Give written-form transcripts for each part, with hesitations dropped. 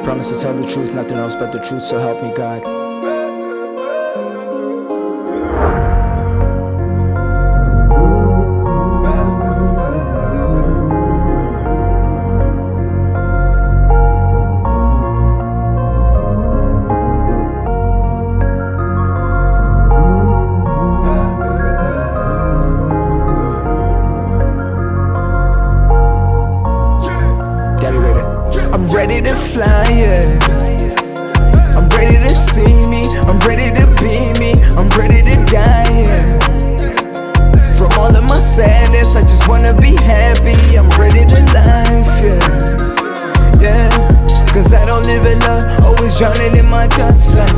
Promise to tell the truth, nothing else but the truth, so help me God. I'm ready to fly, yeah. I'm ready to see me, I'm ready to be me, I'm ready to die, yeah. From all of my sadness, I just wanna be happy. I'm ready to life, yeah. Yeah, cause I don't live in love, always drowning in my thoughts like,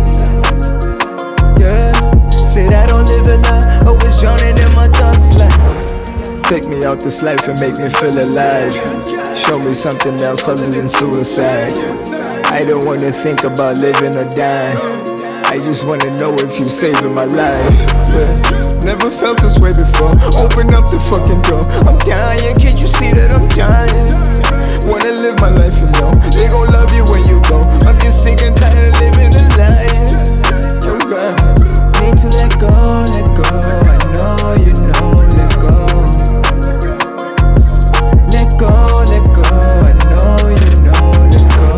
yeah. Said I don't live in love, always drowning in my thoughts like, take me out this life and make me feel alive. Show me something else other than suicide. I don't wanna think about living or dying. I just wanna know if you saving my life, yeah. Never felt this way before. Open up the fucking door. I'm dying, can't you see that I'm dying? Wanna live my life, you know. They gon' love you when you go. I'm just sick and tired of living a lie. Oh God, need to let go, let go. I know you know, let go. Let go, let go. I know you know, let go.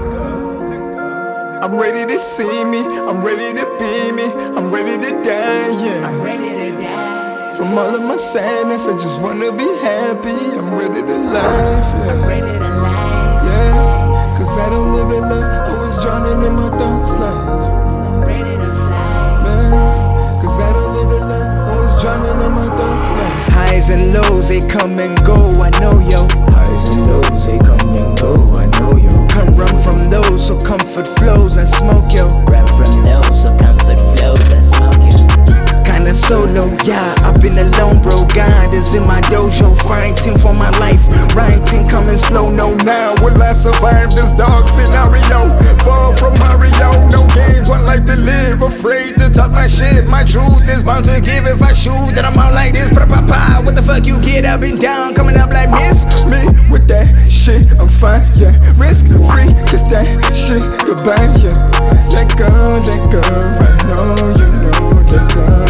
I'm ready to see me, I'm ready to be me, I'm ready to die, yeah. I'm ready to die. From all of my sadness, I just wanna be happy. I'm ready to live, yeah. I'm ready to life. Yeah, cause I don't live in love, always drowning in my thoughts like, I'm ready to fly. man, cause I don't live in love, always drowning in my thoughts like, highs and lows, they come and go, I know, yo. Highs and lows, they come and go, I know you. Come run from those, so comfort flows and smoke, yo. Run from those, so comfort flows and smoke you. Kinda solo, yeah, I've been alone, bro. God is in my dojo, fighting for my life. Writing coming slow, no now. Will I survive this dark scenario? Far from Mario, no games, one life to live. Afraid to talk my shit, my truth is bound to give. If I shoot, then I'm out like this. Pa-pa-pa, what the fuck you get up and down? Coming up like miss me with that shit, I'm fine, yeah. Risk free, cause that shit goodbye, yeah. Let go, I know you know, let go.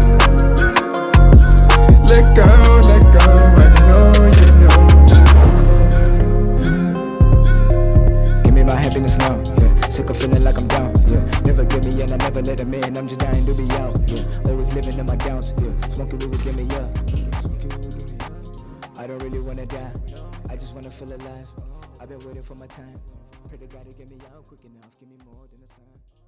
Let go, I know you know. Give me my happiness now, yeah. Sick of feeling like I'm down, yeah. Never give me in, I never let them in. I'm just dying to be out, yeah. Always living in my downs, yeah. Smoking weed will give me up. I don't really wanna die, I just wanna feel alive. I've been waiting for my time. Pray to God to get me out quick enough. Give me more than a sign.